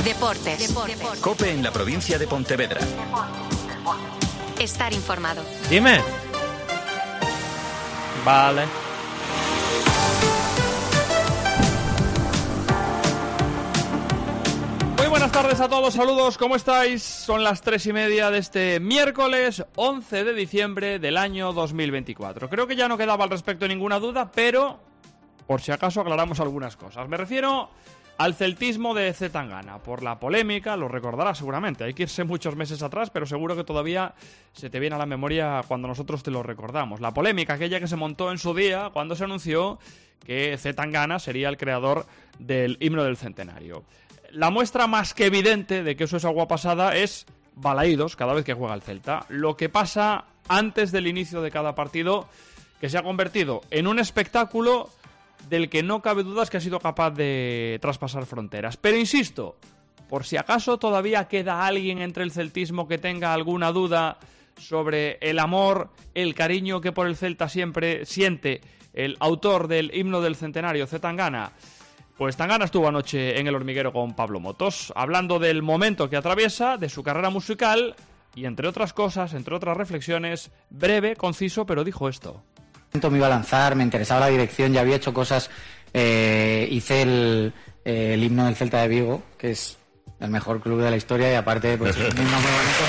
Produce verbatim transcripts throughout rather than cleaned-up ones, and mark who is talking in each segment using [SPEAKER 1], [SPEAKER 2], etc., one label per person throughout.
[SPEAKER 1] Deportes. Deportes.
[SPEAKER 2] COPE en la provincia de Pontevedra.
[SPEAKER 1] Estar informado.
[SPEAKER 3] Dime. Vale. Muy buenas tardes a todos, saludos, ¿cómo estáis? Son las tres y media de este miércoles once de diciembre del año dos mil veinticuatro. Creo que ya no quedaba al respecto ninguna duda, pero por si acaso aclaramos algunas cosas. Me refiero al celtismo de C. Tangana, por la polémica, lo recordarás seguramente, hay que irse muchos meses atrás, pero seguro que todavía se te viene a la memoria cuando nosotros te lo recordamos. La polémica, aquella que se montó en su día cuando se anunció que C. Tangana sería el creador del himno del centenario. La muestra más que evidente de que eso es agua pasada es Balaídos cada vez que juega el Celta. Lo que pasa antes del inicio de cada partido, que se ha convertido en un espectáculo del que no cabe dudas que ha sido capaz de traspasar fronteras. Pero insisto, por si acaso todavía queda alguien entre el celtismo que tenga alguna duda sobre el amor, el cariño que por el Celta siempre siente el autor del himno del centenario, C. Tangana, pues Tangana estuvo anoche en El Hormiguero con Pablo Motos, hablando del momento que atraviesa, de su carrera musical y, entre otras cosas, entre otras reflexiones, breve, conciso, pero dijo esto.
[SPEAKER 4] Me iba a lanzar, me interesaba la dirección, ya había hecho cosas, eh, hice el, eh, el himno del Celta de Vigo, que es el mejor club de la historia, y aparte, pues, un himno muy bonito.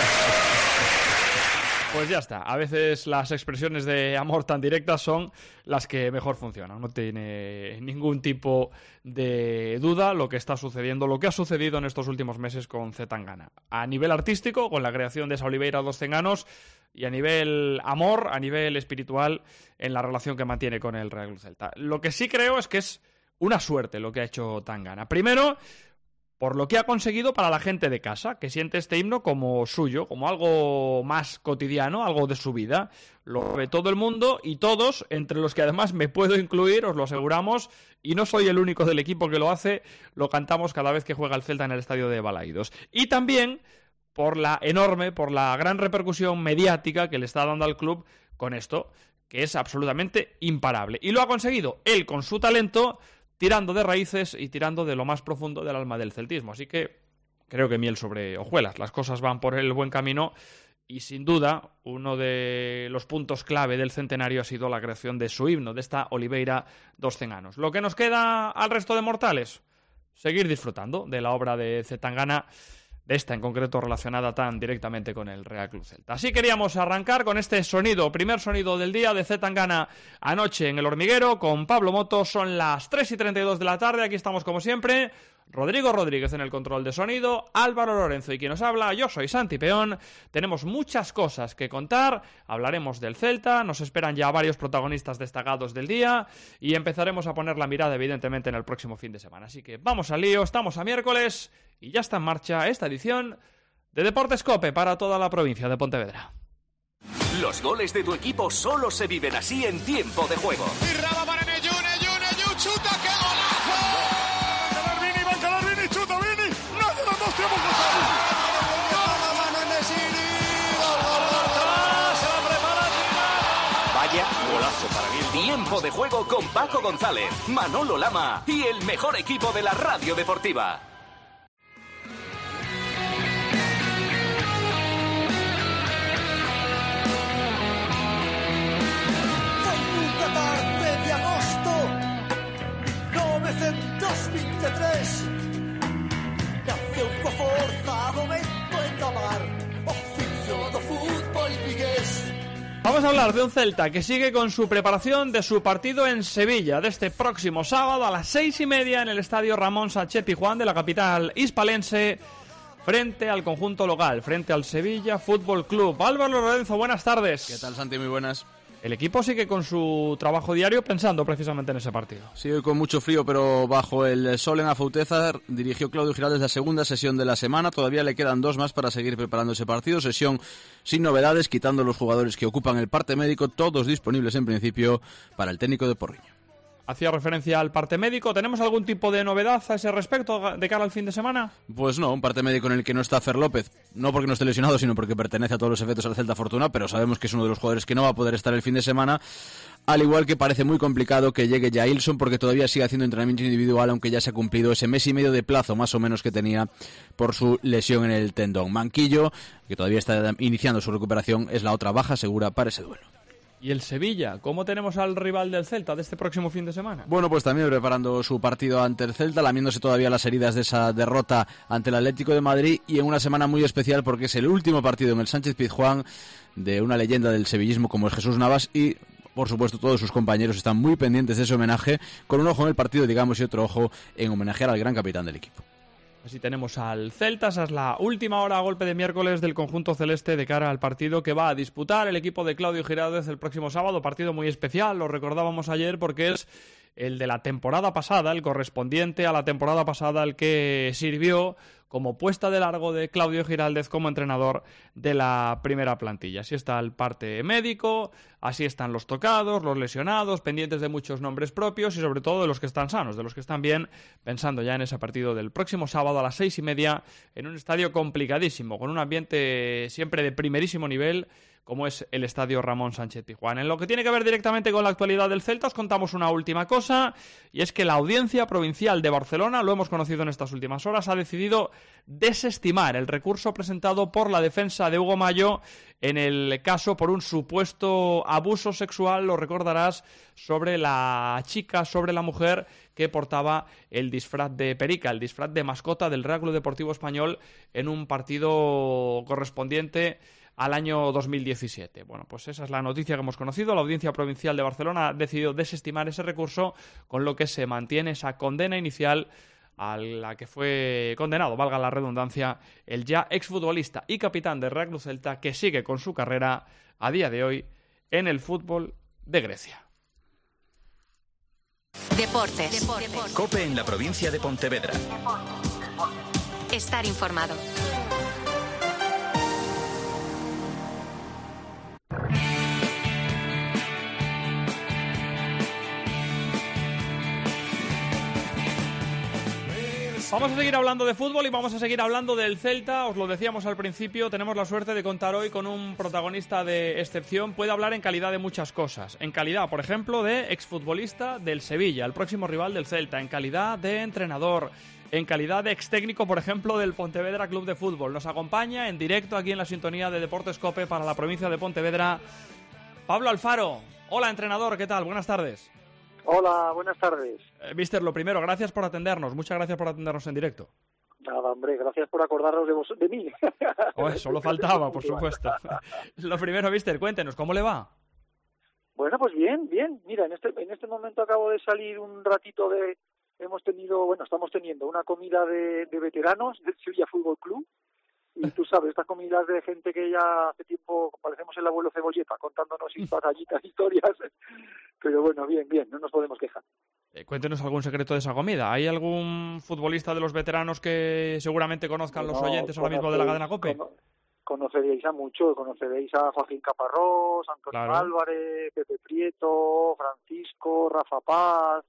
[SPEAKER 3] Pues ya está, a veces las expresiones de amor tan directas son las que mejor funcionan, no tiene ningún tipo de duda lo que está sucediendo, lo que ha sucedido en estos últimos meses con C. Tangana. A nivel artístico, con la creación de esa Oliveira dos Cenganos, y a nivel amor, a nivel espiritual, en la relación que mantiene con el Real Club Celta. Lo que sí creo es que es una suerte lo que ha hecho Tangana. Primero, por lo que ha conseguido para la gente de casa, que siente este himno como suyo, como algo más cotidiano, algo de su vida. Lo ve todo el mundo y todos, entre los que además me puedo incluir, os lo aseguramos, y no soy el único del equipo que lo hace, lo cantamos cada vez que juega el Celta en el estadio de Balaídos. Y también por la enorme, por la gran repercusión mediática que le está dando al club con esto, que es absolutamente imparable. Y lo ha conseguido él con su talento, tirando de raíces y tirando de lo más profundo del alma del celtismo. Así que creo que miel sobre hojuelas. Las cosas van por el buen camino y, sin duda, uno de los puntos clave del centenario ha sido la creación de su himno, de esta Oliveira dos Cenganos. Lo que nos queda al resto de mortales, seguir disfrutando de la obra de C. Tangana, de esta en concreto relacionada tan directamente con el Real Club Celta. Así queríamos arrancar con este sonido, primer sonido del día de C. Tangana anoche en El Hormiguero con Pablo Motos. Son las tres y treinta y dos de la tarde, aquí estamos como siempre, Rodrigo Rodríguez en el control de sonido, Álvaro Lorenzo y quien nos habla, yo soy Santi Peón. Tenemos muchas cosas que contar, hablaremos del Celta, nos esperan ya varios protagonistas destacados del día y empezaremos a poner la mirada evidentemente en el próximo fin de semana. Así que vamos al lío, estamos a miércoles y ya está en marcha esta edición de Deportes COPE para toda la provincia de Pontevedra.
[SPEAKER 2] Los goles de tu equipo solo se viven así en tiempo de juego.
[SPEAKER 5] Y Raba para Neyu, Neyu, Neyu, chuta, ¡qué golazo! Calarvini, va Calarvini, chuta, Vini, no hace los dos tiempos que
[SPEAKER 2] Vaya golazo para mí. Tiempo de juego con Paco González, Manolo Lama y el mejor equipo de la radio deportiva.
[SPEAKER 6] Tarde de agosto novecientos veintitrés nace un forza momento en tomar oficio do fútbol vigués.
[SPEAKER 3] Vamos a hablar de un Celta que sigue con su preparación de su partido en Sevilla, de este próximo sábado a las seis y media en el estadio Ramón Sánchez Pizjuán de la capital hispalense, frente al conjunto local, frente al Sevilla Fútbol Club. Álvaro Lorenzo, buenas tardes.
[SPEAKER 7] ¿Qué tal, Santi? Muy buenas.
[SPEAKER 3] El equipo sigue con su trabajo diario pensando precisamente en ese partido.
[SPEAKER 7] Sí, hoy con mucho frío, pero bajo el sol en Afouteza dirigió Claudio Giraldez la segunda sesión de la semana. Todavía le quedan dos más para seguir preparando ese partido. Sesión sin novedades, quitando los jugadores que ocupan el parte médico, todos disponibles en principio para el técnico de Porriño.
[SPEAKER 3] hacía referencia al parte médico. ¿Tenemos algún tipo de novedad a ese respecto de cara al fin de semana?
[SPEAKER 7] Pues no, un parte médico en el que no está Fer López, no porque no esté lesionado, sino porque pertenece a todos los efectos al Celta Fortuna, pero sabemos que es uno de los jugadores que no va a poder estar el fin de semana, al igual que parece muy complicado que llegue Jailson, porque todavía sigue haciendo entrenamiento individual, aunque ya se ha cumplido ese mes y medio de plazo, más o menos, que tenía por su lesión en el tendón. Manquillo, que todavía está iniciando su recuperación, es la otra baja segura para ese duelo.
[SPEAKER 3] ¿Y el Sevilla? ¿Cómo tenemos al rival del Celta de este próximo fin de semana?
[SPEAKER 7] Bueno, pues también preparando su partido ante el Celta, lamiéndose todavía las heridas de esa derrota ante el Atlético de Madrid, y en una semana muy especial porque es el último partido en el Sánchez Pizjuán de una leyenda del sevillismo como es Jesús Navas, y por supuesto todos sus compañeros están muy pendientes de ese homenaje, con un ojo en el partido, digamos, y otro ojo en homenajear al gran capitán del equipo.
[SPEAKER 3] Así tenemos al Celta, esa es la última hora a golpe de miércoles del conjunto celeste de cara al partido que va a disputar el equipo de Claudio Giraldez el próximo sábado, partido muy especial, lo recordábamos ayer porque es el de la temporada pasada, el correspondiente a la temporada pasada, el que sirvió como puesta de largo de Claudio Giraldez como entrenador de la primera plantilla. Así está el parte médico, así están los tocados, los lesionados, pendientes de muchos nombres propios y sobre todo de los que están sanos, de los que están bien, pensando ya en ese partido del próximo sábado a las seis y media en un estadio complicadísimo, con un ambiente siempre de primerísimo nivel, como es el Estadio Ramón Sánchez Pizjuán. En lo que tiene que ver directamente con la actualidad del Celta, os contamos una última cosa, y es que la Audiencia Provincial de Barcelona, lo hemos conocido en estas últimas horas, ha decidido desestimar el recurso presentado por la defensa de Hugo Mallo en el caso por un supuesto abuso sexual, lo recordarás, sobre la chica, sobre la mujer que portaba el disfraz de perica, el disfraz de mascota del Real Club Deportivo Español en un partido correspondiente al año dos mil diecisiete. Bueno, pues esa es la noticia que hemos conocido. La Audiencia Provincial de Barcelona ha decidido desestimar ese recurso, con lo que se mantiene esa condena inicial a la que fue condenado, valga la redundancia, el ya exfutbolista y capitán del Real Club Celta, que sigue con su carrera a día de hoy en el fútbol de Grecia.
[SPEAKER 1] Deportes. Deportes.
[SPEAKER 2] COPE en la provincia de Pontevedra.
[SPEAKER 1] Estar informado.
[SPEAKER 3] Vamos a seguir hablando de fútbol y vamos a seguir hablando del Celta. Os lo decíamos al principio, tenemos la suerte de contar hoy con un protagonista de excepción. Puede hablar en calidad de muchas cosas. En calidad, por ejemplo, de exfutbolista del Sevilla, el próximo rival del Celta. En calidad de entrenador. En calidad de extécnico, por ejemplo, del Pontevedra Club de Fútbol. Nos acompaña en directo aquí en la sintonía de Deportes COPE para la provincia de Pontevedra, Pablo Alfaro. Hola, entrenador, ¿qué tal? Buenas tardes.
[SPEAKER 8] Hola, buenas tardes.
[SPEAKER 3] Eh, Mister, lo primero, gracias por atendernos. Muchas gracias por atendernos en directo.
[SPEAKER 8] Nada, hombre, gracias por acordarnos de, vos, de mí.
[SPEAKER 3] Oh, solo faltaba, por supuesto. Lo primero, Mister, cuéntenos, ¿cómo le va?
[SPEAKER 8] Bueno, pues bien, bien. Mira, en este en este momento acabo de salir un ratito de... Hemos tenido, bueno, estamos teniendo una comida de, de veteranos del Sevilla Fútbol Club. Y tú sabes, estas comidas de gente que ya hace tiempo parecemos el abuelo Cebolleta contándonos batallitas, historias. Pero bueno, bien, bien, no nos podemos quejar.
[SPEAKER 3] Eh, cuéntenos algún secreto de esa comida. ¿Hay algún futbolista de los veteranos que seguramente conozcan los
[SPEAKER 8] no,
[SPEAKER 3] oyentes ahora mismo de la cadena COPE?
[SPEAKER 8] Cono, conoceréis a muchos, conoceréis a Joaquín Caparrós, Antonio
[SPEAKER 3] Claro.
[SPEAKER 8] Álvarez, Pepe Prieto, Francisco, Rafa Paz,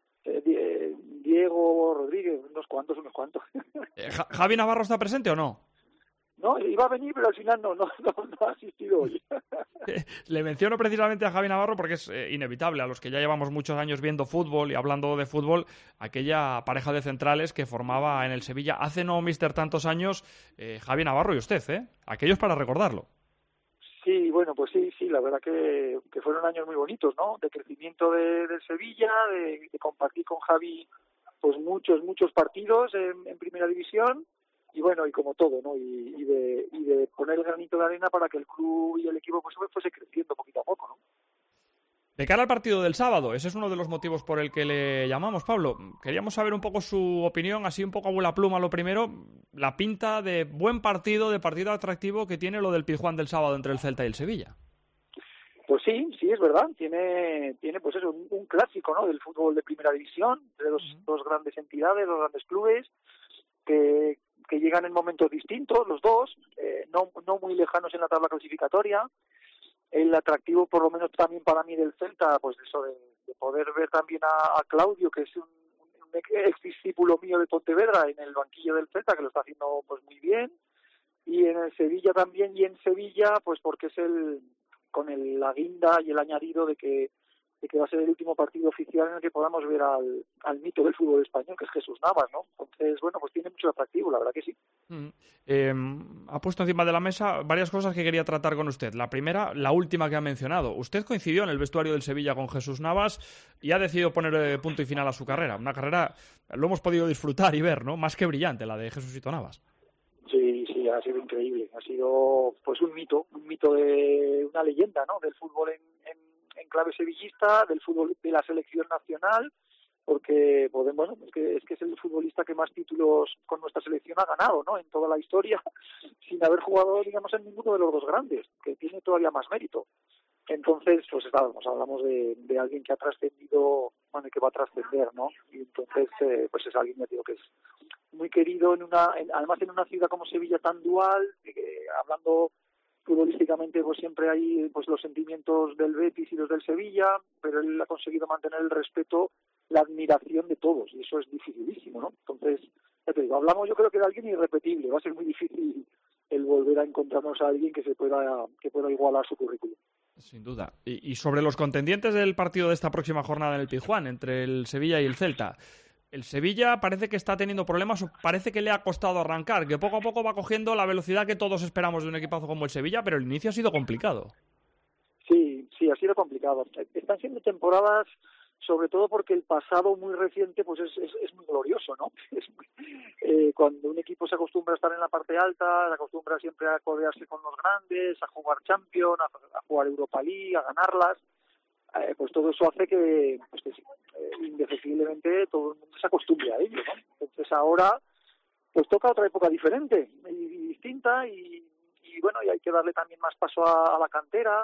[SPEAKER 8] eh, Diego Rodríguez, unos cuantos, unos cuantos.
[SPEAKER 3] Eh, ¿Javi Navarro está presente o no?
[SPEAKER 8] No, iba a venir, pero al final no, no, no, no ha asistido hoy.
[SPEAKER 3] Le menciono precisamente a Javi Navarro porque es eh, inevitable, a los que ya llevamos muchos años viendo fútbol y hablando de fútbol, aquella pareja de centrales que formaba en el Sevilla hace no, mister, tantos años, eh, Javi Navarro y usted, ¿eh? Aquellos para recordarlo.
[SPEAKER 8] Sí, bueno, pues sí, sí, la verdad que, que fueron años muy bonitos, ¿no? De crecimiento de, del Sevilla, de, de compartir con Javi pues muchos, muchos partidos en, en Primera División. Y bueno, y como todo, ¿no? Y, y, de, y de poner el granito de arena para que el club y el equipo pues fuese creciendo poquito a poco, ¿no?
[SPEAKER 3] De cara al partido del sábado, ese es uno de los motivos por el que le llamamos, Pablo. Queríamos saber un poco su opinión, así un poco a vuela pluma lo primero, la pinta de buen partido, de partido atractivo que tiene lo del Pizjuán del sábado entre el Celta y el Sevilla.
[SPEAKER 8] Pues sí, sí, es verdad. Tiene, tiene pues eso, un, un clásico, ¿no? Del fútbol de Primera División, de dos, uh-huh. dos grandes entidades, dos grandes clubes, que... que llegan en momentos distintos, los dos, eh, no, no muy lejanos en la tabla clasificatoria. El atractivo, por lo menos también para mí del Celta, pues eso de, de poder ver también a, a Claudio, que es un, un ex discípulo mío de Pontevedra, en el banquillo del Celta, que lo está haciendo pues muy bien, y en el Sevilla también, y en Sevilla, pues porque es el con el, la guinda y el añadido de que de que va a ser el último partido oficial en el que podamos ver al, al mito del fútbol español, que es Jesús Navas, ¿no? Entonces, bueno, pues tiene mucho atractivo, la verdad que sí.
[SPEAKER 3] Mm. Eh, ha puesto encima de la mesa varias cosas que quería tratar con usted. La primera, la última que ha mencionado. Usted coincidió en el vestuario del Sevilla con Jesús Navas y ha decidido poner eh, punto y final a su carrera. Una carrera, lo hemos podido disfrutar y ver, ¿no? Más que brillante, la de Jesucito Navas.
[SPEAKER 8] Sí, sí, ha sido increíble. Ha sido, pues, un mito, un mito de una leyenda, ¿no? Del fútbol en, en en clave sevillista, del fútbol de la selección nacional, porque podemos, bueno, es que, es que es el futbolista que más títulos con nuestra selección ha ganado, ¿no? En toda la historia, sin haber jugado, digamos, en ninguno de los dos grandes, que tiene todavía más mérito. Entonces, pues estábamos, hablamos de, de alguien que ha trascendido, bueno, y que va a trascender, ¿no? Y entonces, eh, pues es alguien, ya digo, que es muy querido, en una, en, además en una ciudad como Sevilla tan dual, eh, hablando futbolísticamente, pues siempre hay pues los sentimientos del Betis y los del Sevilla, pero él ha conseguido mantener el respeto, la admiración de todos, y eso es dificilísimo, ¿no? Entonces, ya te digo, hablamos yo creo que de alguien irrepetible, va a ser muy difícil el volver a encontrarnos a alguien que se pueda que pueda igualar su currículum.
[SPEAKER 3] Sin duda. Y, y sobre los contendientes del partido de esta próxima jornada en el Pizjuán, entre el Sevilla y el Celta. El Sevilla parece que está teniendo problemas, o parece que le ha costado arrancar, que poco a poco va cogiendo la velocidad que todos esperamos de un equipazo como el Sevilla, pero el inicio ha sido complicado.
[SPEAKER 8] Sí, sí, ha sido complicado. Están siendo temporadas, sobre todo porque el pasado muy reciente pues es, es, es muy glorioso, ¿no? Es muy, eh, cuando un equipo se acostumbra a estar en la parte alta, se acostumbra siempre a codearse con los grandes, a jugar Champions, a, a jugar Europa League, a ganarlas, eh, pues todo eso hace que, pues que eh, indefectiblemente todo el mundo se acostumbre a ello, ¿no? Entonces ahora pues toca otra época diferente y, y distinta y, y bueno, y hay que darle también más paso a, a la cantera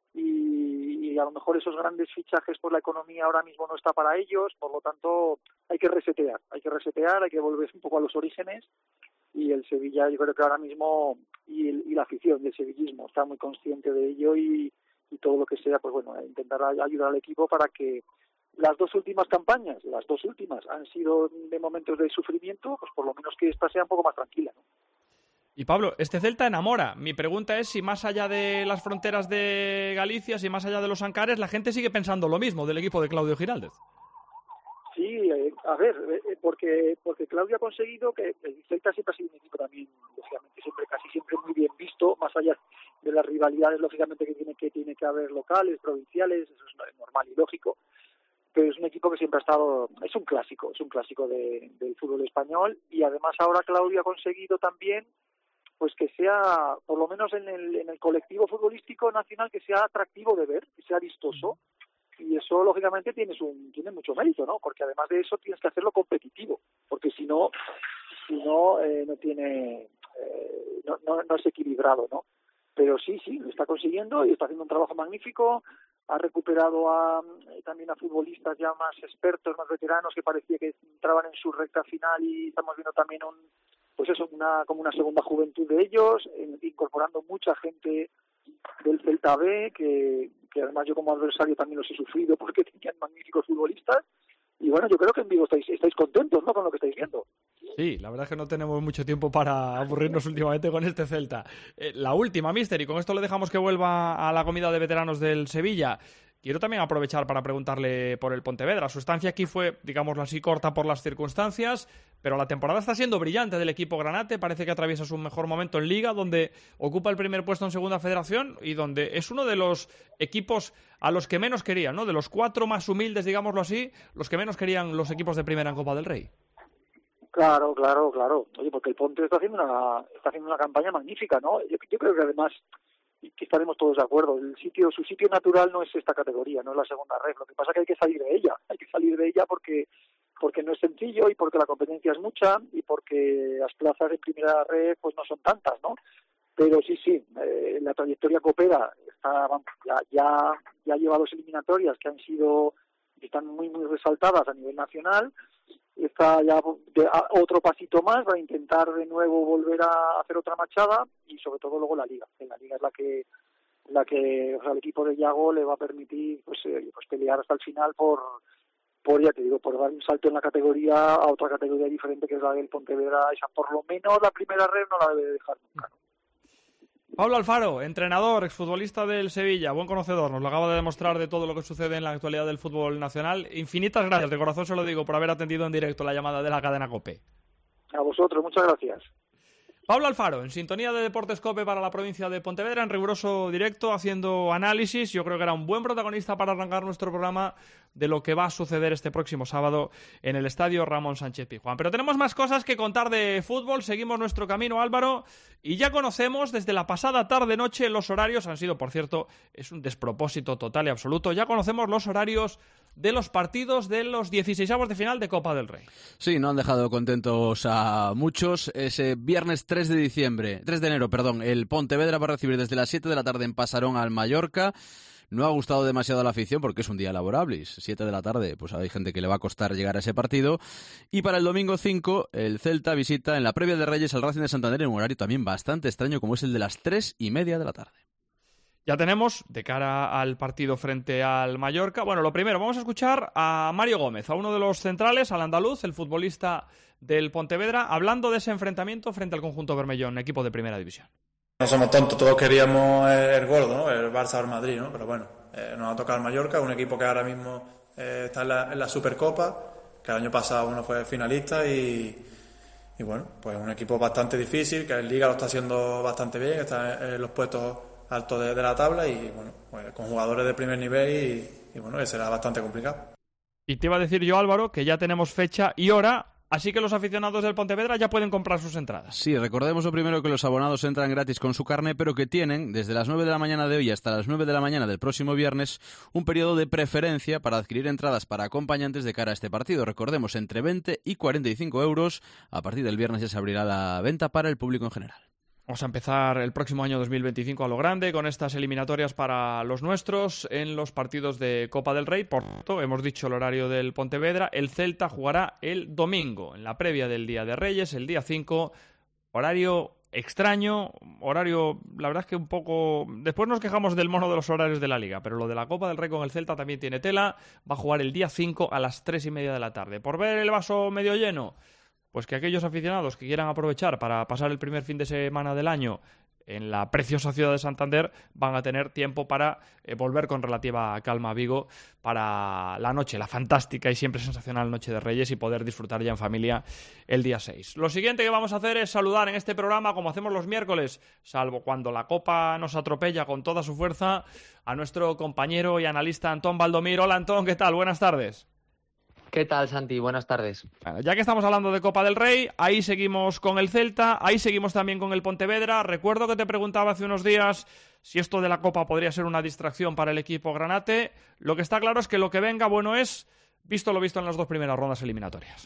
[SPEAKER 8] y, y a lo mejor esos grandes fichajes por la economía ahora mismo no está para ellos, por lo tanto hay que resetear, hay que resetear, hay que volver un poco a los orígenes y el Sevilla yo creo que ahora mismo y, el, y la afición del sevillismo está muy consciente de ello y y todo lo que sea, pues bueno, intentar ayudar al equipo para que las dos últimas campañas, las dos últimas, han sido de momentos de sufrimiento, pues por lo menos que esta sea un poco más tranquila, ¿no?
[SPEAKER 3] Y Pablo, este Celta enamora. Mi pregunta es si más allá de las fronteras de Galicia, si más allá de los Ancares, la gente sigue pensando lo mismo del equipo de Claudio Giraldez.
[SPEAKER 8] Sí, eh, a ver, eh, porque porque Claudio ha conseguido que el Celta siempre ha sido un equipo también, lógicamente, siempre casi siempre muy bien visto, más allá de las rivalidades, lógicamente, que tiene que tiene que haber locales, provinciales, eso es normal y lógico, pero es un equipo que siempre ha estado, es un clásico, es un clásico de, del fútbol español y además ahora Claudio ha conseguido también pues que sea, por lo menos en el, en el colectivo futbolístico nacional, que sea atractivo de ver, que sea vistoso. Y eso, lógicamente, tienes un, tiene mucho mérito, ¿no? Porque además de eso tienes que hacerlo competitivo, porque si no, si no, eh, no tiene, eh, no, no, no es equilibrado, ¿no? Pero sí, sí, lo está consiguiendo y está haciendo un trabajo magnífico. Ha recuperado a, también a futbolistas ya más expertos, más veteranos, que parecía que entraban en su recta final y estamos viendo también un, pues eso, una, como una segunda juventud de ellos, incorporando mucha gente del Celta B, que, que además yo como adversario también los he sufrido porque tenían magníficos futbolistas. Y bueno, yo creo que en Vigo estáis, estáis contentos, ¿no?, con lo que estáis viendo.
[SPEAKER 3] Sí, la verdad es que no tenemos mucho tiempo para aburrirnos últimamente con este Celta. Eh, la última, Mister, y con esto le dejamos que vuelva a la comida de veteranos del Sevilla. Quiero también aprovechar para preguntarle por el Pontevedra. Su estancia aquí fue, digámoslo así, corta por las circunstancias, pero la temporada está siendo brillante del equipo granate. Parece que atraviesa su mejor momento en Liga, donde ocupa el primer puesto en Segunda Federación y donde es uno de los equipos a los que menos querían, ¿no? De los cuatro más humildes, digámoslo así, los que menos querían los equipos de primera en Copa del Rey.
[SPEAKER 8] Claro, claro, claro. Oye, porque el Ponte está haciendo una, está haciendo una campaña magnífica, ¿no? Yo, yo creo que además, y que estaremos todos de acuerdo, el sitio, su sitio natural no es esta categoría, no es la segunda red. Lo que pasa es que hay que salir de ella, hay que salir de ella porque porque no es sencillo y porque la competencia es mucha y porque las plazas en primera red pues no son tantas, ¿no? Pero sí, sí, eh, la trayectoria coopera, está, ya, ya, ya lleva dos eliminatorias que han sido, están muy, muy resaltadas a nivel nacional. Está ya de, a, otro pasito más para intentar de nuevo volver a hacer otra machada y sobre todo luego la Liga. En la Liga es la que en la que, o sea, el equipo de Yago le va a permitir pues, eh, pues pelear hasta el final por, por, ya te digo, por dar un salto en la categoría a otra categoría diferente que es la del Pontevedra. Esa por lo menos la primera red no la debe dejar nunca, ¿no?
[SPEAKER 3] Pablo Alfaro, entrenador, exfutbolista del Sevilla, buen conocedor, nos lo acaba de demostrar de todo lo que sucede en la actualidad del fútbol nacional. Infinitas gracias, de corazón se lo digo, por haber atendido en directo la llamada de la cadena COPE.
[SPEAKER 8] A vosotros, muchas gracias.
[SPEAKER 3] Pablo Alfaro, en sintonía de Deportes COPE para la provincia de Pontevedra, en riguroso directo, haciendo análisis. Yo creo que era un buen protagonista para arrancar nuestro programa de lo que va a suceder este próximo sábado en el estadio Ramón Sánchez Pizjuán. Pero tenemos más cosas que contar de fútbol, seguimos nuestro camino, Álvaro, y ya conocemos desde la pasada tarde-noche los horarios, han sido, por cierto, es un despropósito total y absoluto, ya conocemos los horarios de los partidos de los dieciseisavos de final de Copa del Rey.
[SPEAKER 7] Sí, no han dejado contentos a muchos. Ese viernes tres de diciembre, tres de enero, perdón, el Pontevedra va a recibir desde las siete de la tarde en Pasarón al Mallorca. No ha gustado demasiado a la afición porque es un día laborable. siete de la tarde, pues hay gente que le va a costar llegar a ese partido. Y para el domingo cinco, el Celta visita en la previa de Reyes al Racing de Santander en un horario también bastante extraño como es el de las tres y media de la tarde.
[SPEAKER 3] Ya tenemos, de cara al partido frente al Mallorca, bueno, lo primero, vamos a escuchar a Mario Gómez, a uno de los centrales, al andaluz, el futbolista del Pontevedra, hablando de ese enfrentamiento frente al conjunto bermellón, equipo de primera división.
[SPEAKER 9] No somos tontos, todos queríamos el gordo, ¿no? El Barça o el Madrid, ¿no? Pero bueno, eh, nos ha tocado el Mallorca, un equipo que ahora mismo eh, está en la, en la Supercopa, que el año pasado uno fue finalista y, y bueno, pues un equipo bastante difícil, que en Liga lo está haciendo bastante bien, está en los puestos alto de, de la tabla y bueno, pues con jugadores de primer nivel y, y bueno, que será bastante complicado.
[SPEAKER 3] Y te iba a decir yo, Álvaro, que ya tenemos fecha y hora, así que los aficionados del Pontevedra ya pueden comprar sus entradas.
[SPEAKER 7] Sí, recordemos lo primero que los abonados entran gratis con su carné, pero que tienen desde las nueve de la mañana de hoy hasta las nueve de la mañana del próximo viernes un periodo de preferencia para adquirir entradas para acompañantes de cara a este partido. Recordemos, entre veinte y cuarenta y cinco euros. A partir del viernes ya se abrirá la venta para el público en general.
[SPEAKER 3] Vamos a empezar el próximo año dos mil veinticinco a lo grande con estas eliminatorias para los nuestros en los partidos de Copa del Rey. Por tanto, hemos dicho el horario del Pontevedra. El Celta jugará el domingo, en la previa del Día de Reyes, el día cinco. Horario extraño, horario, la verdad es que un poco... Después nos quejamos del mono de los horarios de la Liga, pero lo de la Copa del Rey con el Celta también tiene tela. Va a jugar el día cinco a las tres y media de la tarde. ¿Por ver el vaso medio lleno? Pues que aquellos aficionados que quieran aprovechar para pasar el primer fin de semana del año en la preciosa ciudad de Santander van a tener tiempo para eh, volver con relativa calma a Vigo para la noche, la fantástica y siempre sensacional Noche de Reyes y poder disfrutar ya en familia el día seis. Lo siguiente que vamos a hacer es saludar en este programa, como hacemos los miércoles, salvo cuando la Copa nos atropella con toda su fuerza, a nuestro compañero y analista Antón Baldomir. Hola Antón, ¿qué tal? Buenas tardes.
[SPEAKER 10] ¿Qué tal, Santi? Buenas tardes.
[SPEAKER 3] Bueno, ya que estamos hablando de Copa del Rey, ahí seguimos con el Celta, ahí seguimos también con el Pontevedra. Recuerdo que te preguntaba hace unos días si esto de la Copa podría ser una distracción para el equipo granate. Lo que está claro es que lo que venga bueno es, visto lo visto en las dos primeras rondas eliminatorias.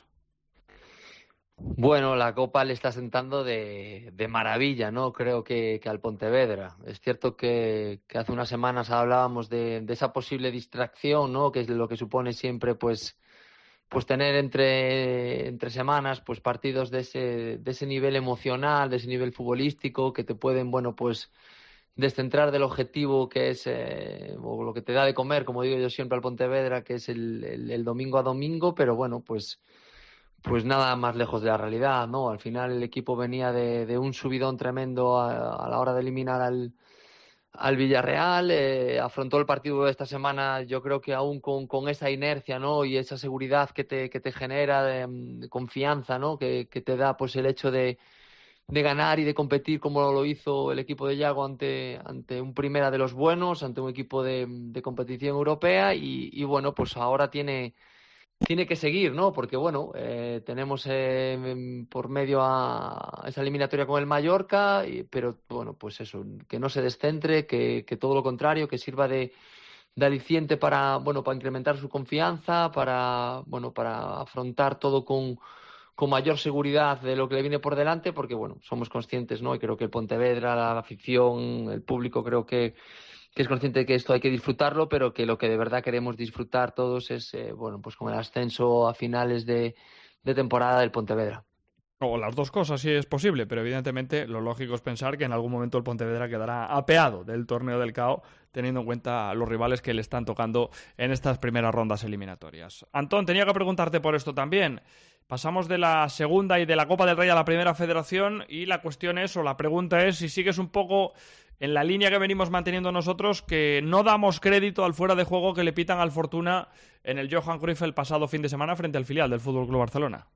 [SPEAKER 10] Bueno, la Copa le está sentando de, de maravilla, ¿no? Creo que, que al Pontevedra. Es cierto que, que hace unas semanas hablábamos de, de esa posible distracción, ¿no? Que es lo que supone siempre, pues... pues tener entre, entre semanas pues partidos de ese, de ese nivel emocional, de ese nivel futbolístico que te pueden, bueno, pues descentrar del objetivo que es eh, o lo que te da de comer, como digo yo siempre al Pontevedra, que es el, el, el domingo a domingo, pero bueno, pues pues nada más lejos de la realidad, ¿no? Al final el equipo venía de, de un subidón tremendo a, a la hora de eliminar al al Villarreal, eh, afrontó el partido de esta semana yo creo que aún con, con esa inercia, ¿no? Y esa seguridad que te, que te genera de, de confianza, ¿no? Que, que te da pues el hecho de, de ganar y de competir como lo hizo el equipo de Yago ante, ante un primera de los buenos, ante un equipo de, de competición europea y, y bueno, pues ahora tiene... Tiene que seguir, ¿no? Porque, bueno, eh, tenemos eh, por medio a esa eliminatoria con el Mallorca, y, pero, bueno, pues eso, que no se descentre, que, que todo lo contrario, que sirva de, de aliciente para, bueno, para incrementar su confianza, para, bueno, para afrontar todo con, con mayor seguridad de lo que le viene por delante, porque, bueno, somos conscientes, ¿no? Y creo que el Pontevedra, la afición, el público, creo que que es consciente de que esto hay que disfrutarlo, pero que lo que de verdad queremos disfrutar todos es, eh, bueno, pues con el ascenso a finales de, de temporada del Pontevedra.
[SPEAKER 3] O las dos cosas, si es posible, pero evidentemente lo lógico es pensar que en algún momento el Pontevedra quedará apeado del torneo del C A O, teniendo en cuenta los rivales que le están tocando en estas primeras rondas eliminatorias. Antón, tenía que preguntarte por esto también. Pasamos de la segunda y de la Copa del Rey a la Primera Federación y la cuestión es, o la pregunta es, si sigues un poco en la línea que venimos manteniendo nosotros, que no damos crédito al fuera de juego que le pitan al Fortuna en el Johan Cruyff el pasado fin de semana frente al filial del F C Barcelona.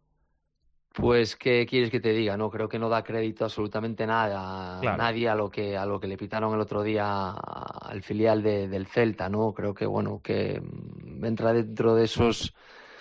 [SPEAKER 10] Pues, ¿qué quieres que te diga? No, creo que no da crédito absolutamente nada,
[SPEAKER 3] claro.
[SPEAKER 10] nadie a lo que a lo que le pitaron el otro día al filial de, del Celta, ¿no? Creo que, bueno, que entra dentro de esos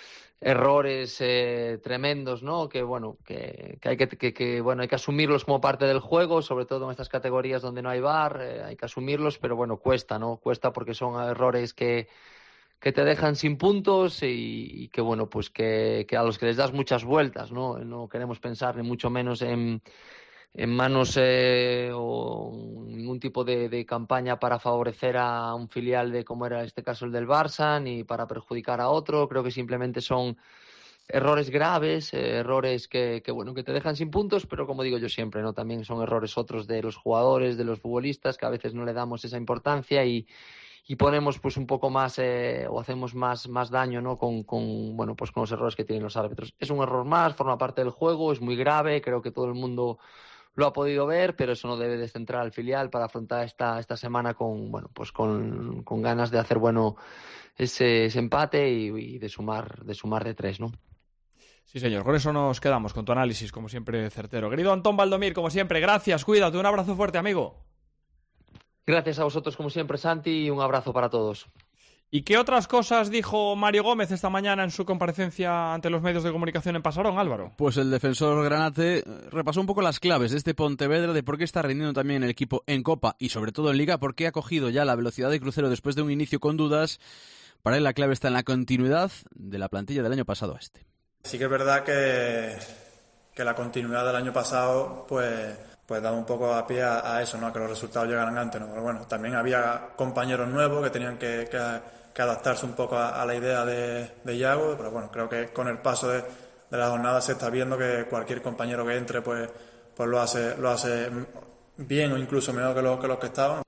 [SPEAKER 10] errores eh, tremendos, ¿no? Que, bueno, que, que hay que, que, que, bueno, hay que asumirlos como parte del juego, sobre todo en estas categorías donde no hay V A R, eh, hay que asumirlos, pero, bueno, cuesta, ¿no? Cuesta porque son errores que que te dejan sin puntos y, y que, bueno, pues que, que a los que les das muchas vueltas, ¿no? No queremos pensar ni mucho menos en, en manos eh, o ningún tipo de, de campaña para favorecer a un filial de, como era este caso el del Barça, ni para perjudicar a otro. Creo que simplemente son errores graves, eh, errores que, que, bueno, que te dejan sin puntos, pero como digo yo siempre, ¿no? También son errores otros de los jugadores, de los futbolistas, que a veces no le damos esa importancia y y ponemos pues un poco más eh, o hacemos más, más daño, ¿no? Con, con, bueno, pues con los errores que tienen los árbitros. Es un error más, forma parte del juego, es muy grave, creo que todo el mundo lo ha podido ver, pero eso no debe descentrar al filial para afrontar esta, esta semana con, bueno, pues con, con ganas de hacer bueno ese, ese empate y, y de sumar de sumar de tres, ¿no?
[SPEAKER 3] Sí, señor, con eso nos quedamos, con tu análisis, como siempre, certero. Querido Antón Valdomir, como siempre, gracias, cuídate, un abrazo fuerte, amigo.
[SPEAKER 10] Gracias a vosotros, como siempre, Santi, y un abrazo para todos.
[SPEAKER 3] ¿Y qué otras cosas dijo Mario Gómez esta mañana en su comparecencia ante los medios de comunicación en Pasarón, Álvaro?
[SPEAKER 7] Pues el defensor granate repasó un poco las claves de este Pontevedra, de por qué está rindiendo también el equipo en Copa y sobre todo en Liga, por qué ha cogido ya la velocidad de crucero después de un inicio con dudas. Para él la clave está en la continuidad de la plantilla del año pasado a este.
[SPEAKER 9] Sí que es verdad que, que la continuidad del año pasado pues, pues da un poco a pie a, a eso, ¿no? A que los resultados llegaran antes, ¿no? Pero bueno, también había compañeros nuevos que tenían que, que, que adaptarse un poco a, a la idea de, de Iago, pero bueno, creo que con el paso de, de la jornada se está viendo que cualquier compañero que entre pues, pues lo hace lo hace bien o incluso mejor que los que, los que estaban.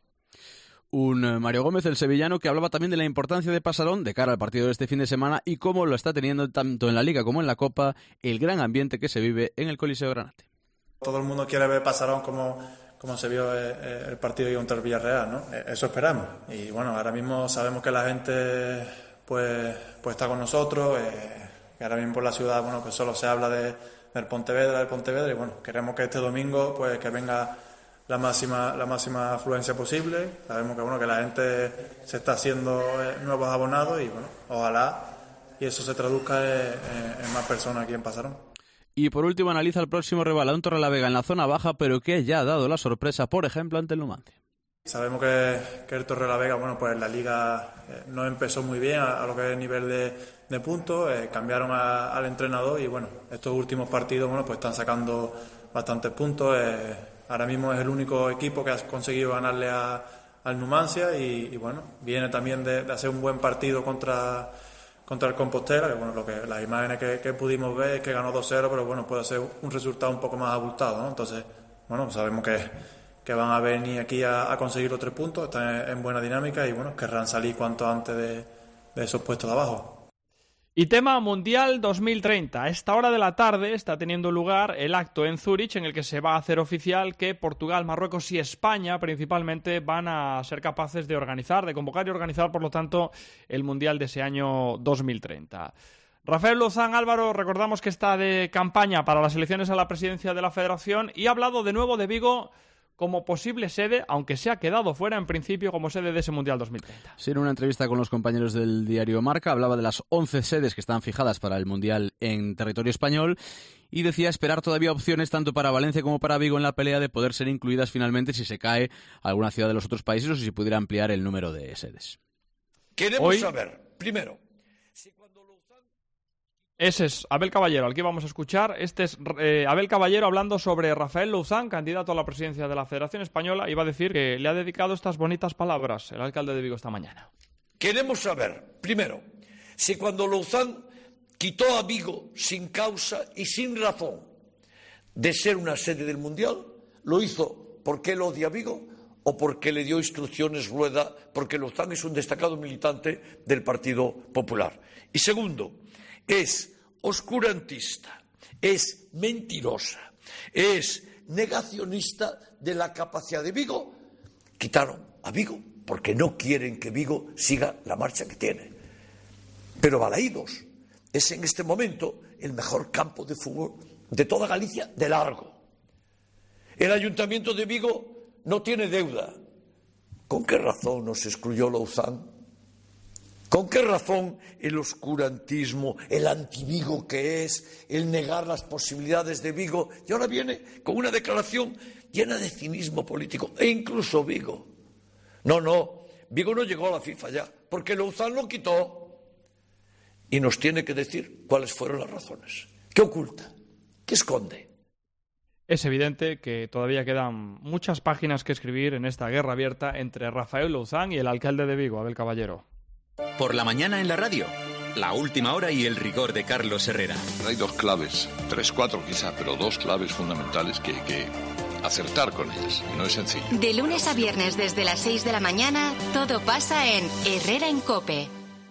[SPEAKER 7] Un Mario Gómez, el sevillano, que hablaba también de la importancia de Pasarón de cara al partido de este fin de semana y cómo lo está teniendo tanto en la Liga como en la Copa el gran ambiente que se vive en el Coliseo Granate.
[SPEAKER 9] Todo el mundo quiere ver Pasarón como, como se vio el partido contra el Villarreal, ¿no? Eso esperamos. Y bueno, ahora mismo sabemos que la gente pues, pues está con nosotros, eh, que ahora mismo por la ciudad bueno, pues solo se habla de, del Pontevedra, del Pontevedra y bueno, queremos que este domingo pues que venga la máxima la máxima afluencia posible. Sabemos que bueno que la gente se está haciendo eh, nuevos abonados y bueno, ojalá y eso se traduzca en, en más personas aquí en Pasarón.
[SPEAKER 7] Y por último analiza el próximo rival a un Torrelavega en la zona baja, pero que ya ha dado la sorpresa, por ejemplo, ante el Numancia.
[SPEAKER 9] Sabemos que, que el Torrelavega, bueno, pues la liga eh, no empezó muy bien a, a lo que es el nivel de, de puntos, eh, cambiaron a, al entrenador y bueno, estos últimos partidos, bueno, pues están sacando bastantes puntos. Eh, ahora mismo es el único equipo que ha conseguido ganarle a, al Numancia y, y bueno, viene también de, de hacer un buen partido contra contra el Compostela, que bueno, lo que las imágenes que, que pudimos ver es que ganó dos cero, pero bueno, puede ser un resultado un poco más abultado, ¿no? Entonces, bueno, sabemos que, que van a venir aquí a, a conseguir los tres puntos, están en, en buena dinámica y bueno, querrán salir cuanto antes de, de esos puestos de abajo.
[SPEAKER 3] Y tema Mundial dos mil treinta. A esta hora de la tarde está teniendo lugar el acto en Zúrich en el que se va a hacer oficial que Portugal, Marruecos y España principalmente van a ser capaces de organizar, de convocar y organizar, por lo tanto, el Mundial de ese año dos mil treinta. Rafael Luzán, Álvaro, recordamos que está de campaña para las elecciones a la presidencia de la Federación y ha hablado de nuevo de Vigo como posible sede, aunque se ha quedado fuera en principio como sede de ese Mundial dos mil treinta.
[SPEAKER 7] Sí, en una entrevista con los compañeros del diario Marca hablaba de las once sedes que están fijadas para el Mundial en territorio español y decía esperar todavía opciones tanto para Valencia como para Vigo en la pelea de poder ser incluidas finalmente si se cae alguna ciudad de los otros países o si se pudiera ampliar el número de sedes.
[SPEAKER 11] Queremos
[SPEAKER 3] Hoy...
[SPEAKER 11] saber, primero...
[SPEAKER 3] Ese es Abel Caballero, al que vamos a escuchar. Este es eh, Abel Caballero hablando sobre Rafael Louzán, candidato a la presidencia de la Federación Española. Iba a decir que le ha dedicado estas bonitas palabras el alcalde de Vigo esta mañana.
[SPEAKER 11] Queremos saber, primero, si cuando Louzán quitó a Vigo sin causa y sin razón, de ser una sede del Mundial? ¿Lo hizo porque él odia Vigo o porque le dio instrucciones Rueda, porque Louzán es un destacado militante del Partido Popular? Y segundo, es oscurantista, es mentirosa, es negacionista de la capacidad de Vigo. Quitaron a Vigo porque no quieren que Vigo siga la marcha que tiene. Pero Balaídos es en este momento el mejor campo de fútbol de toda Galicia de largo. El Ayuntamiento de Vigo no tiene deuda. ¿Con qué razón nos excluyó Louzán? ¿Con qué razón el oscurantismo, el anti-Vigo que es, el negar las posibilidades de Vigo? Y ahora viene con una declaración llena de cinismo político. E incluso Vigo. No, no, Vigo no llegó a la FIFA ya, porque Louzán lo quitó. Y nos tiene que decir cuáles fueron las razones. ¿Qué oculta? ¿Qué esconde?
[SPEAKER 3] Es evidente que todavía quedan muchas páginas que escribir en esta guerra abierta entre Rafael Louzán y el alcalde de Vigo, Abel Caballero.
[SPEAKER 12] Por la mañana en la radio, la última hora y el rigor de Carlos Herrera.
[SPEAKER 13] Hay dos claves, tres, cuatro quizá, pero dos claves fundamentales que hay que acertar con ellas, y no es sencillo.
[SPEAKER 1] De lunes a viernes desde las seis de la mañana, todo pasa en Herrera en COPE.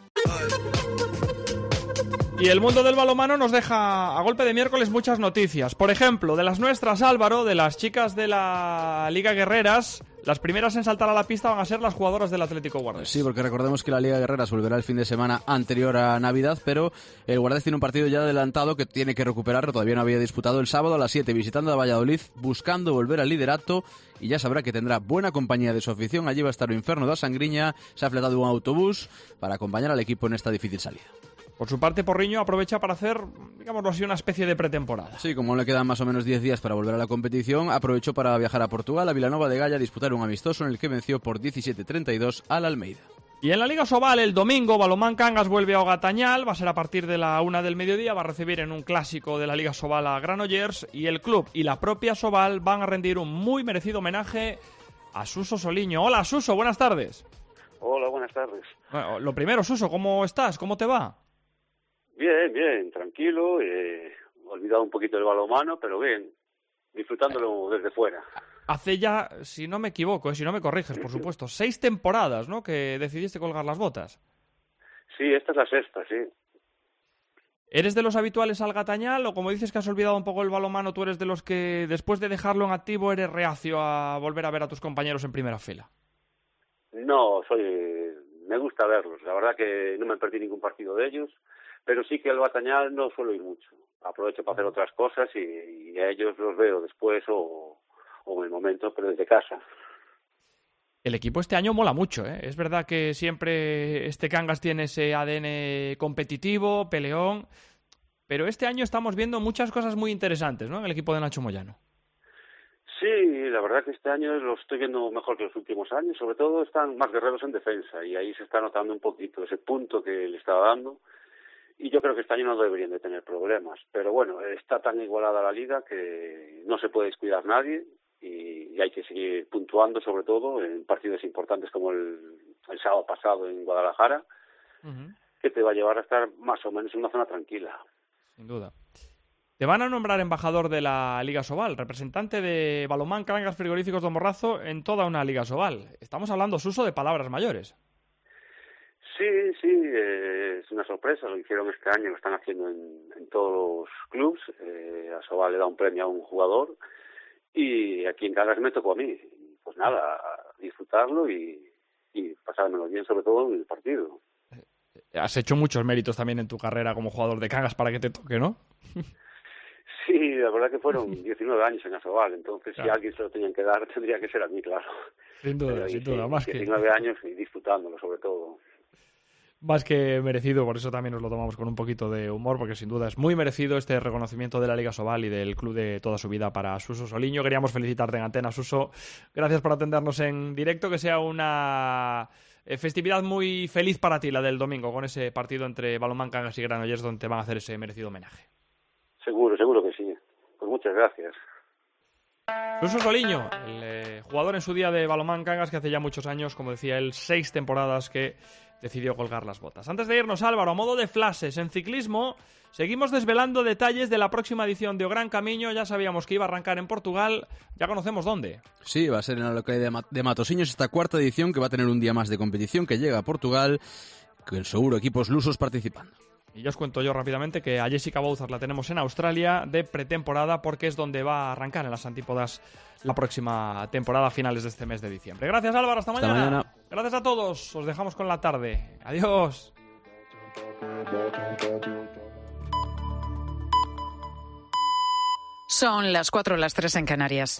[SPEAKER 3] Y el mundo del balonmano nos deja a golpe de miércoles muchas noticias. Por ejemplo, de las nuestras, Álvaro, de las chicas de la Liga Guerreras, las primeras en saltar a la pista van a ser las jugadoras del Atlético Guardés.
[SPEAKER 7] Sí, porque recordemos que la Liga Guerreras volverá el fin de semana anterior a Navidad, pero el Guardés tiene un partido ya adelantado que tiene que recuperar, todavía no había disputado el sábado a las siete, visitando a Valladolid, buscando volver al liderato, y ya sabrá que tendrá buena compañía de su afición. Allí va a estar o Inferno da Sangriña, se ha fletado un autobús para acompañar al equipo en esta difícil salida.
[SPEAKER 3] Por su parte, Porriño aprovecha para hacer, digámoslo así, una especie de pretemporada.
[SPEAKER 7] Sí, como le quedan más o menos diez días para volver a la competición, aprovechó para viajar a Portugal, a Vilanova de Gaia, a disputar un amistoso en el que venció por diecisiete treinta y dos al Almeida.
[SPEAKER 3] Y en la Liga Sobal, el domingo, Balomán Cangas vuelve a Ogatañal, va a ser a partir de la una del mediodía, va a recibir en un clásico de la Liga Sobal a Granollers, y el club y la propia Sobal van a rendir un muy merecido homenaje a Suso Soliño. Hola, Suso, buenas tardes.
[SPEAKER 14] Hola, buenas tardes.
[SPEAKER 3] Bueno, lo primero, Suso, ¿cómo estás? ¿Cómo te va?
[SPEAKER 14] Bien, bien, tranquilo, eh, olvidado un poquito del balonmano, pero bien, disfrutándolo desde fuera.
[SPEAKER 3] Hace ya, si no me equivoco, eh, si no me corriges, por supuesto, seis temporadas, ¿no?, que decidiste colgar las botas.
[SPEAKER 14] Sí, esta es la sexta, sí.
[SPEAKER 3] ¿Eres de los habituales al Gatañal o, como dices que has olvidado un poco el balonmano, tú eres de los que después de dejarlo en activo eres reacio a volver a ver a tus compañeros en primera fila?
[SPEAKER 14] No, soy, me gusta verlos, la verdad que no me perdí ningún partido de ellos. Pero sí que al Batañal no suelo ir mucho. Aprovecho para hacer otras cosas y, y a ellos los veo después o, o en el momento, pero desde casa.
[SPEAKER 3] El equipo este año mola mucho, ¿eh? Es verdad que siempre este Cangas tiene ese A D N competitivo, peleón, pero este año estamos viendo muchas cosas muy interesantes, ¿no?, en el equipo de Nacho Moyano.
[SPEAKER 14] Sí, la verdad que este año lo estoy viendo mejor que los últimos años. Sobre todo están más guerreros en defensa y ahí se está notando un poquito ese punto que le estaba dando. Y yo creo que este año no deberían de tener problemas. Pero bueno, está tan igualada la liga que no se puede descuidar nadie y hay que seguir puntuando, sobre todo en partidos importantes como el, el sábado pasado en Guadalajara, uh-huh. que te va a llevar a estar más o menos en una zona tranquila.
[SPEAKER 3] Sin duda. Te van a nombrar embajador de la Liga Sobal, representante de Balomán Cangas Frigoríficos Don Morrazo en toda una Liga Sobal. Estamos hablando, Suso, de palabras mayores.
[SPEAKER 14] Sí, sí, eh, es una sorpresa, lo hicieron este año, lo están haciendo en, en todos los clubs, eh, a Sobal le da un premio a un jugador y aquí en Cangas me tocó a mí, pues nada, disfrutarlo y, y pasármelo bien, sobre todo en el partido.
[SPEAKER 3] Has hecho muchos méritos también en tu carrera como jugador de Cangas para que te toque, ¿no?
[SPEAKER 14] Sí, la verdad que fueron diecinueve años en Asobal, entonces claro. Si a alguien se lo tenían que dar tendría que ser a mí, claro.
[SPEAKER 3] Sin duda, Pero, sin sí, duda, más
[SPEAKER 14] diecinueve
[SPEAKER 3] que...
[SPEAKER 14] años y disfrutándolo sobre todo.
[SPEAKER 3] Más que merecido, por eso también nos lo tomamos con un poquito de humor, porque sin duda es muy merecido este reconocimiento de la Liga Sobal y del club de toda su vida para Suso Soliño. Queríamos felicitarte en antena, Suso. Gracias por atendernos en directo, que sea una festividad muy feliz para ti, la del domingo, con ese partido entre Balomán Cangas y Granollers, donde te van a hacer ese merecido homenaje.
[SPEAKER 14] Seguro, seguro que sí. Pues muchas gracias.
[SPEAKER 3] Suso Soliño, el eh, jugador en su día de balonmán Cangas, que hace ya muchos años, como decía él, seis temporadas que decidió colgar las botas. Antes de irnos, Álvaro, a modo de flashes, en ciclismo seguimos desvelando detalles de la próxima edición de O Gran Camino. Ya sabíamos que iba a arrancar en Portugal, ya conocemos dónde. Sí, va a ser en la localidad de, Mat- de Matosinhos esta cuarta edición, que va a tener un día más de competición, que llega a Portugal, con seguro equipos lusos participando. Y ya os cuento yo rápidamente que a Jessica Bouzar la tenemos en Australia de pretemporada, porque es donde va a arrancar en las antípodas la próxima temporada a finales de este mes de diciembre. Gracias, Álvaro, hasta, hasta mañana. mañana. Gracias a todos, os dejamos con la tarde. Adiós.
[SPEAKER 15] Son las cuatro, las tres en Canarias.